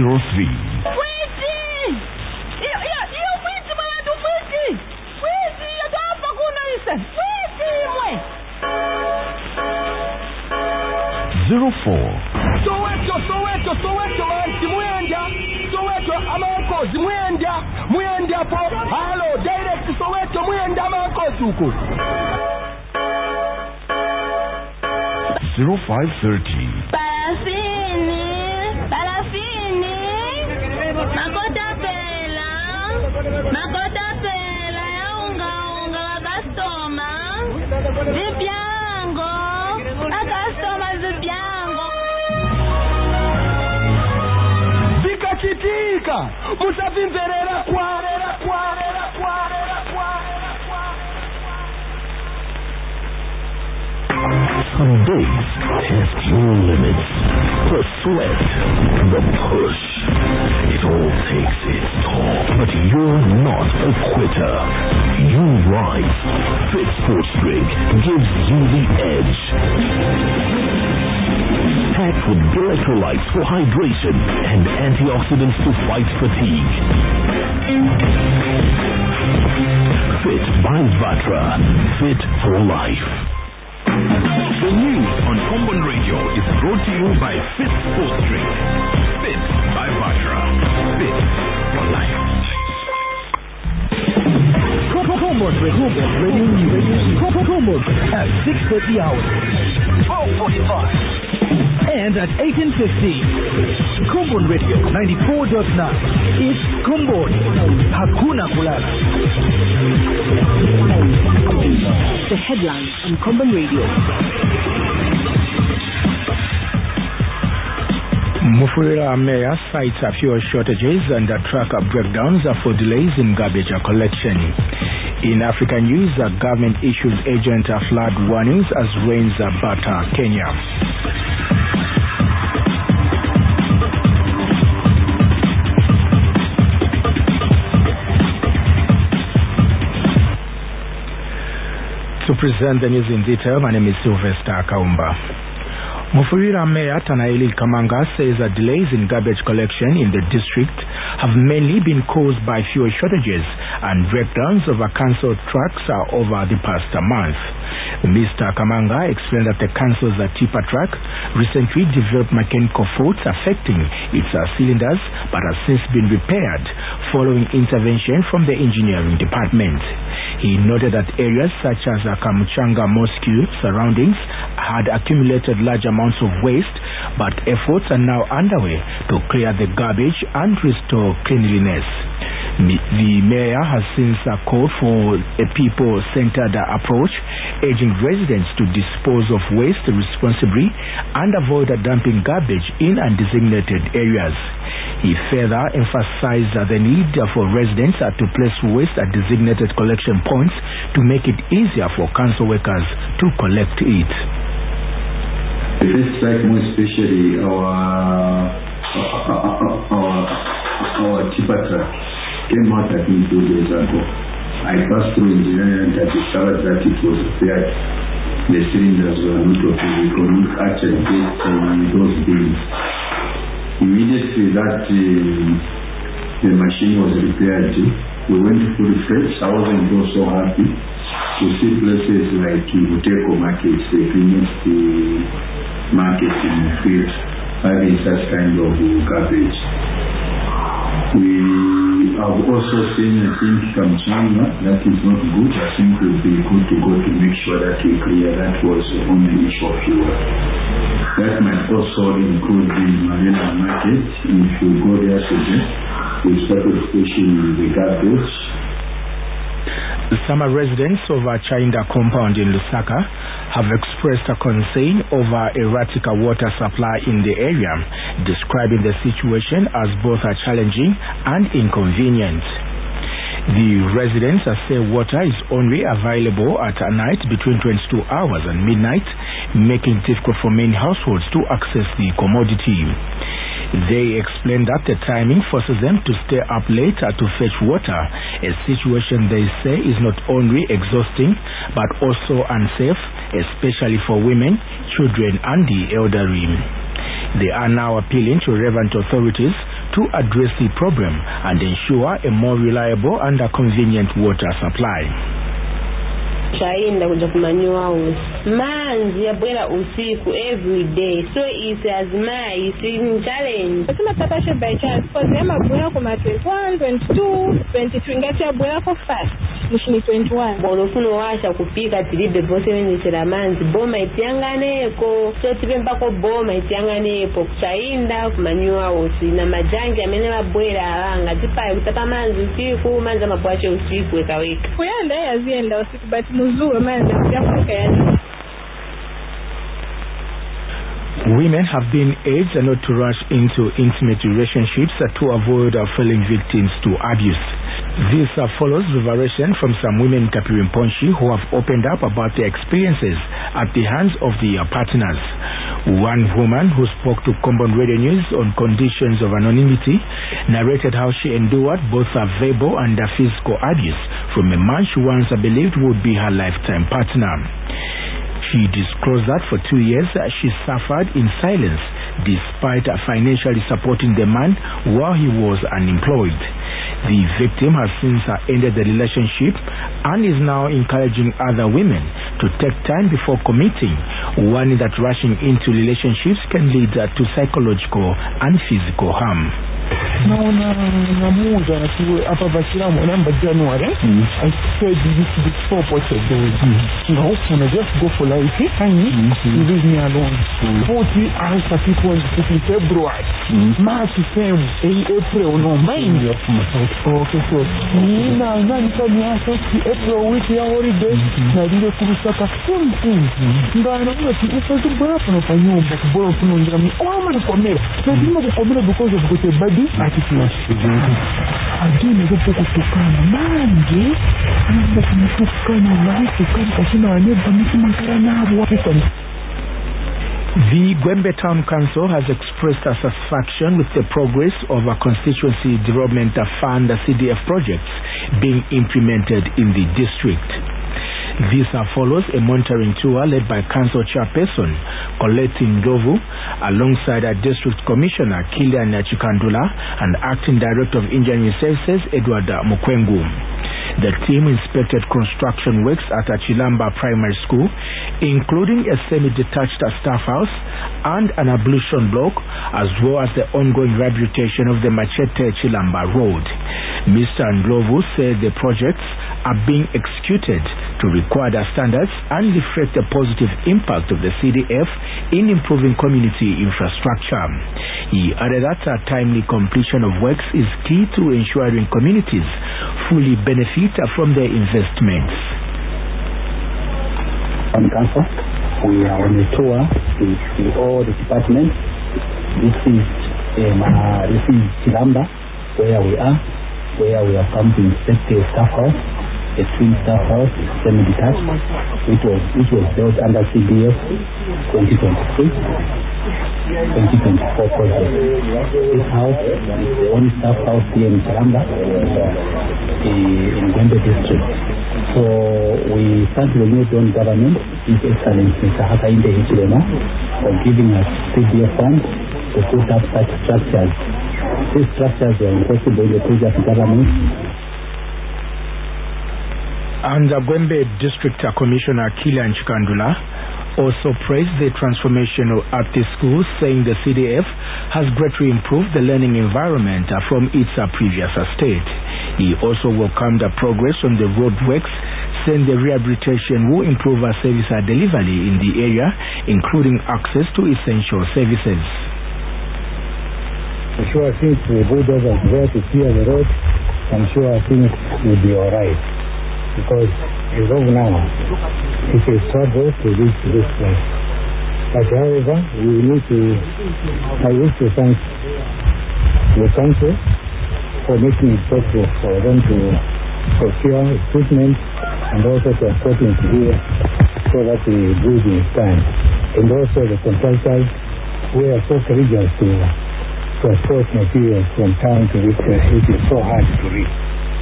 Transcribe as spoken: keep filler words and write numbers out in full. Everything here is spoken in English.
zero three. Witi! Iyo, iyo, iyo witi mwanadu witi! Witi, yato hapa kuna ise! Witi mwe! zero four. Soweto, Soweto, Soweto, manti mwenda! Soweto, amankozi mwenda! Mwenda po! Halo, direct Soweto, mwenda amankozi uko! zero five thirty. Parafini! Parafini! Makota pela! Makota pela ya unga unga wa kastoma! Zipiango! A kastoma zipiango! Zika chitika! Musavimverera kwarera kwarera kwarera kwarera kwarera. Some days test your limits. The sweat, the push. It all takes its toll. But you're not a quitter. You rise. Fit Sports Drink gives you the edge. Packed with electrolytes for hydration and antioxidants to fight fatigue. Fit by Vatra. Fit for life. The news on Common Radio is brought to you by Fit Sports Drink. Fit by Vatra. Fit for life. Common Radio News. Common at six thirty hours. twelve forty-five. And at eighteen fifty. Common Radio ninety-four point nine. It's Common. Hakuna Kulala. The headlines on Common Radio. Mufulira Mayor cites a fuel shortages and tracker breakdowns for delays in garbage collection. In African news, the government issues agent flood warnings as rains batter Kenya. To present the news in detail, my name is Sylvester Kaumba. Mufulira Mayor Tanaeli Kamanga says that delays in garbage collection in the district have mainly been caused by fuel shortages and breakdowns of a council trucks over the past month. Mister Kamanga explained that the council's tipper truck recently developed mechanical faults affecting its uh, cylinders but has since been repaired following intervention from the engineering department. He noted that areas such as uh, Kamuchanga Mosque surroundings had accumulated large amounts of waste, but efforts are now underway to clear the garbage and restore cleanliness. The mayor has since uh, called for a people-centered uh, approach, urging residents to dispose of waste responsibly and avoid uh, dumping garbage in undesignated areas. He further emphasized uh, the need uh, for residents uh, to place waste at designated collection points to make it easier for council workers to collect it. This strike more especially our our our, our tipper truck came out I think two days ago. I passed through engineering and I discovered that it was repaired. The cylinders were not open. We couldn't actually get um, those bins. Immediately that um, the machine was repaired, we went to full fresh. I wasn't so happy to see places like Muteko Market, the cleanest market in the field, having such kind of garbage. We have also seen, I think, Kamchanga, that is not good. I think it would be good to go to make sure that we clear that was on the issue of fuel. That might also include the Marina Market. If you go there today, we started pushing the garbage. Some residents of a Chainda compound in Lusaka have expressed a concern over erratic water supply in the area, describing the situation as both challenging and inconvenient. The residents say water is only available at night between twenty-two hours and midnight, making it difficult for many households to access the commodity. They explained that the timing forces them to stay up late to fetch water, a situation they say is not only exhausting but also unsafe, especially for women, children and the elderly. They are now appealing to relevant authorities to to address the problem and ensure a more reliable and a convenient water supply. Shainda kuja kumanyua usi manzi yabwela usiku every day, so it's as my it's a challenge. Sima tapashe by chance because yama bwela kuma twenty-one, twenty-two, twenty-three ngati yabwela ko fast mushini twenty-one. Bono funo washa kupika tilibe bose wene chela manzi boma itianganeko, so tibemba ko boma itianganepo kushainda kumanyua usi na majangi amene mabwela alanga tipaye kutapa manzi usiku manzi mabwache usiku weka weka kuyanda yazienda usiku but muzuru manzi yakuka yani. Women have been urged not to rush into intimate relationships to avoid falling victims to abuse. This uh, follows revelation from some women in Kapirimponshi who have opened up about their experiences at the hands of their partners. One woman who spoke to Combon Radio News on conditions of anonymity narrated how she endured both a verbal and a physical abuse from a man she once believed would be her lifetime partner. She disclosed that for two years she suffered in silence despite financially supporting the man while he was unemployed. The victim has since ended the relationship and is now encouraging other women to take time before committing, warning that rushing into relationships can lead to psychological and physical harm. naona namuza natiwe hapa Bashiramu namba January I said this is stop what you're doing na hope na just go for life and you leave me alone. Forty other people in February March same April no mind okay so nina nani kama hapo April week ya holiday na ile kurusaka something ndana mtu ufazu bora kwa nyumba bora tunaongea mimi oh mama nikomera lazima kukomera because of the body attitude agine hapo kutukana manje ndio kutukana na kukana kasema aneba mtu makarana hapo wapi. The Gwembe Town Council has expressed a satisfaction with the progress of a constituency development fund C D F projects being implemented in the district. This follows a monitoring tour led by Council Chairperson Colette Ndovu alongside a District Commissioner Kilian Chikandula and Acting Director of Engineering Services Edward Mukwengu. The team inspected construction works at a Chilamba Primary School, including a semi-detached staff house and an ablution block, as well as the ongoing rehabilitation of the Machete Chilamba Road. Mister Ndlovu said the projects are being executed to required standards and reflect the positive impact of the C D F in improving community infrastructure. He added that a timely completion of works is key to ensuring communities fully benefit from their investments. On council, we are on a tour to see all the departments. This is um, uh, this is Chilamba, where we are, where we have come to inspect the staff house, a twin staff house, semi-detached, which was which was built under C D F twenty twenty-three. twenty twenty-four project. This house is the only staff house here in Chilamba, in Gwembe district. So we thank the new John government, His Excellency Mister Hakainde Hichilema, for giving us C D F funds to put up such structures. These structures were impossible in the previous government. And the Gwembe District Commissioner Kilian Chikandula also praised the transformation at the school, saying the C D F has greatly improved the learning environment from its previous state. He also welcomed the progress on the road works, saying the rehabilitation will improve our service delivery in the area, including access to essential services. I'm sure I think the bulldozers there to clear the road. I'm sure I think we'll be alright. Because as of now, it's a struggle to reach this place. But however, we need to, I wish to thank the council for making it possible for them to procure equipment and also transporting to here so that the building is time. And also the contractors who are so courageous to transport materials from town to this place, which is so hard to reach.